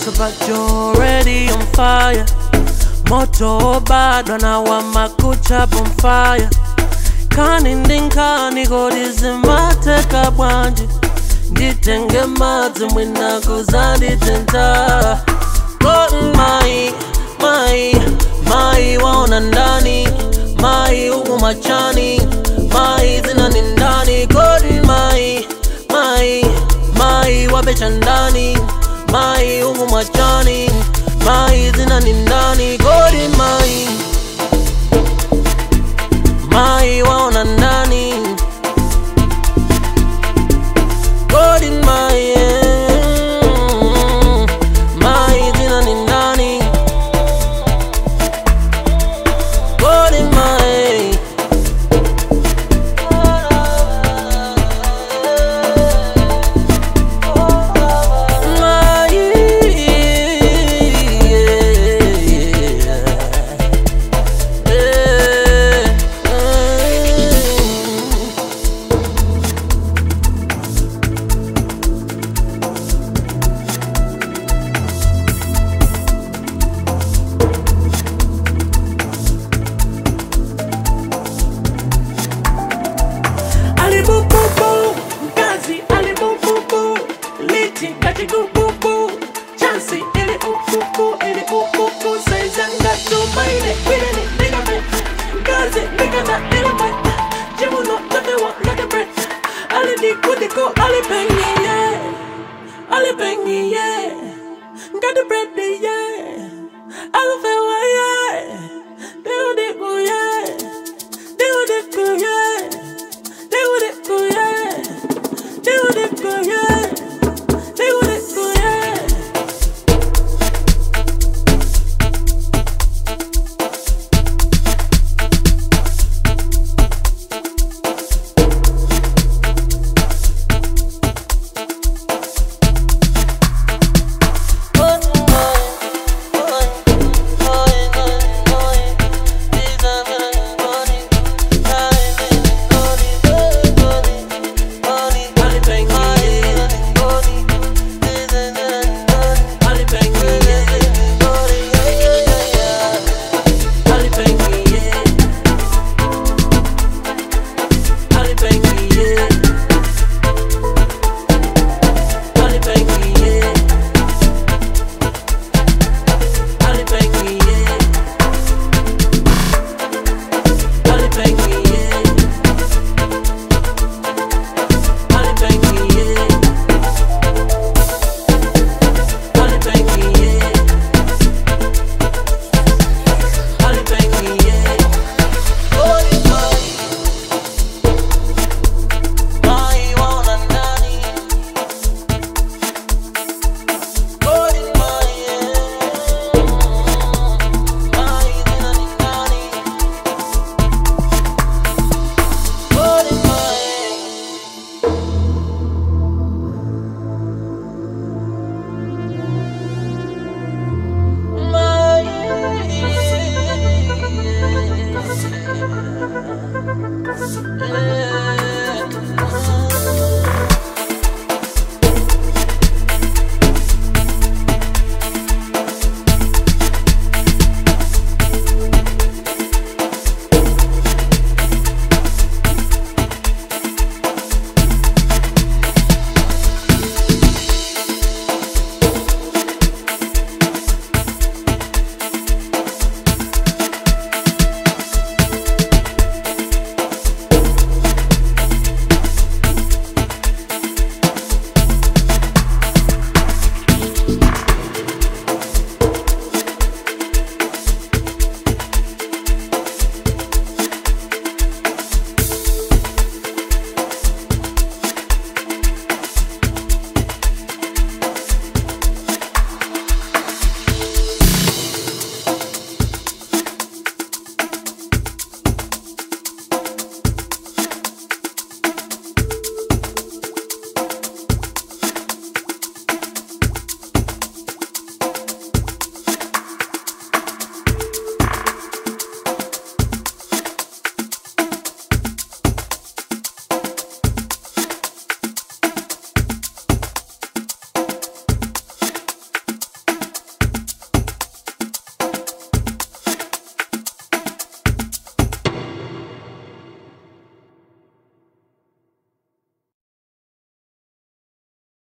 but you're already on fire. Moto bado na wa makucha bonfire. Kanindinka nigodizimate bwanji. Nditenge madzi mwina kuzanditenta. Golden mai waona ndani. Mai ugu machani. Mai zina nindani. Golden mai wabecha ndani. Mai ugu machani. Mai zina nindani. Golden mai waona ndani. Golden mai zina nindani. Golden mai Kati gububu, chansi ili ukuku, saizanga tumaine, kwileni, nigga me, gazi, nigga na ilame, jimuno, tamewa, like a breath, alidi kudiko, alipengi, yeah, got the bread,